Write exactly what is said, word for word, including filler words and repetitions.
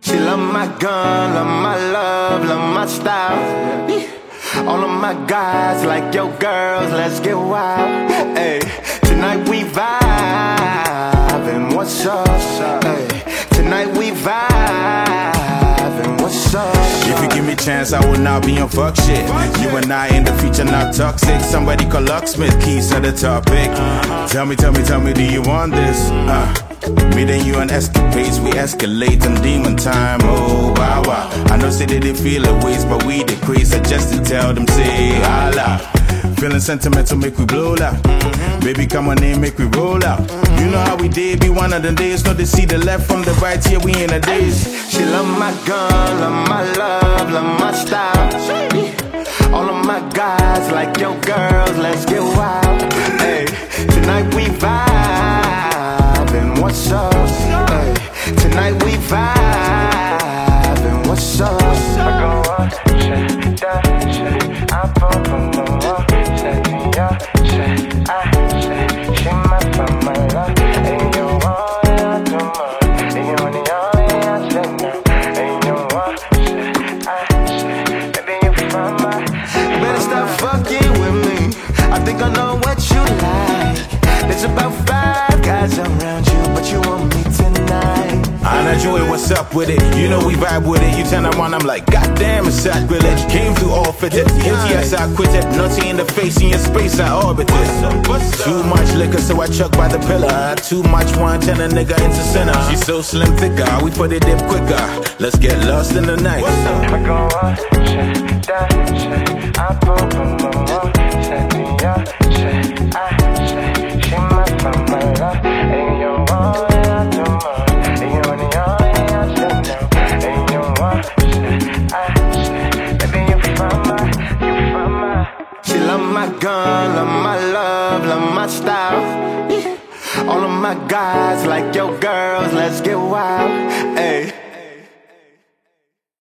She love my gun, love my love, love my style. All of my guys like yo girls, let's get wild. Hey, tonight we vibing, what's up? Hey, tonight we vibing, what's up? If you give me a chance, I will not be on fuck shit. You and I in the future not toxic. Somebody call Locksmith, keys to the topic. Tell me, tell me, tell me, do you want this? Uh, me and you on escapades, we escalate on demon time. Oh, wow, wow. I know say they didn't feel a waste, but we the craze. I just to tell them, say, Allah. Feeling sentimental, make we blow loud. Mm-hmm. Baby, come on in, make we roll out. Mm-hmm. You know how we did, be one of the days. No, they see the left from the right, here we in the days. She love my gun, love my love, love my style. All of my guys like yo girls, let's get wild. Hey, tonight we vibing, what's up? Hey, tonight we vibing, what's up? I go up, shit, down, shit, I pop on my wall, set me up, shit, I, shit, she my fun, my love, ain't you want it, I do more, ain't you want it, all I said no, ain't you want shit, I, shit, baby you from my, you better stop fucking with me, I think I know what you like, there's about five guys around you, but you want me tonight. I enjoy it, what's up with it? You know we vibe with it. You turn around, I'm like, goddamn, it's sacrilege. Came through all fitted. Yes, I quit it. Nothing in the face, in your space, I orbited. Too much liquor, so I chuck by the pillar. Too much wine, turn a nigga into sinner. She's so slim, thicker. We put it dip quicker. Let's get lost in the night. I go up, shit, down, shit, I pop on my wall, set me up, shit, I, shit, she my fun, my love, ain't you want it, I do more. She love my gun, love my love, love my style. All of my guys like yo girls, let's get wild. Hey.